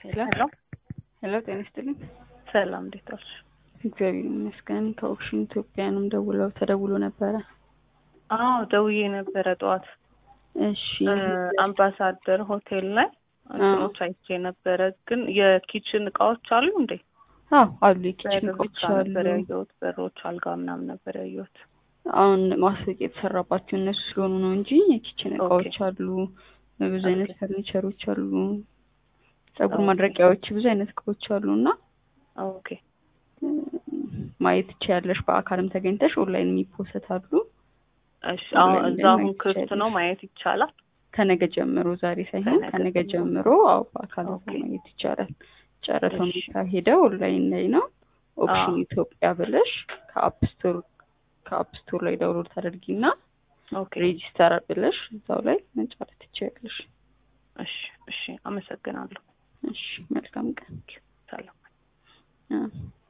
ሄሎ ሄሎ ጤና ይስጥልኝ። ሰላም እንዴት ዋልሽ? እግዚአብሔር ይመስገን። ከኦክሽን ኢትዮጵያንም ተደውሎ ነበረ። አዎ ደውዬ ነበረ ጠዋት። እሺ አምባሳደር ሆቴል ላይ እንትኖች አይቼ ነበረ። ግን የኪችን እቃዎች አሉ እንዴ? አዎ አሉ። የኪችን እቃዎች አሉ። ነበር ያየሁት። በሮች፣ አልጋ ምናምን ነበር ያየሁት። አሁን ማስታወቂያ የተሰራባቸው እነሱ ስለሆኑ ነው እንጂ የኪችን እቃዎች አሉ። ብዙ አይነት ፈርኒቸሮች አሉ። ፀጉር ማድረቂያዎች፣ ብዙ አይነት እቃዎች አሉና ኦኬ ማየት ትችያለሽ። በአካልም ተገኝተሽ ኦንላይን የሚፖሰታሉ። እሺ አሁን ክፍት ነው ማየት ይቻላል? ከነገ ጀምሮ፣ ዛሬ ሳይሆን ከነገ ጀምሮ አዎ በአካል ማየት ይቻላል። ጨረታው የሚካሄደው ኦንላይን ላይ ነው። ኦክሽን ኢትዮጵያ ብለሽ ከአፕ ስቶር ላይ ዳውንሎድ ታደርጊና ሬጂስተር ብለሽ እዛው ላይ መጫረት ትችያለሽ። እሺ አመሰግናለሁ። እሺ መልካም ቀን። ሰላም።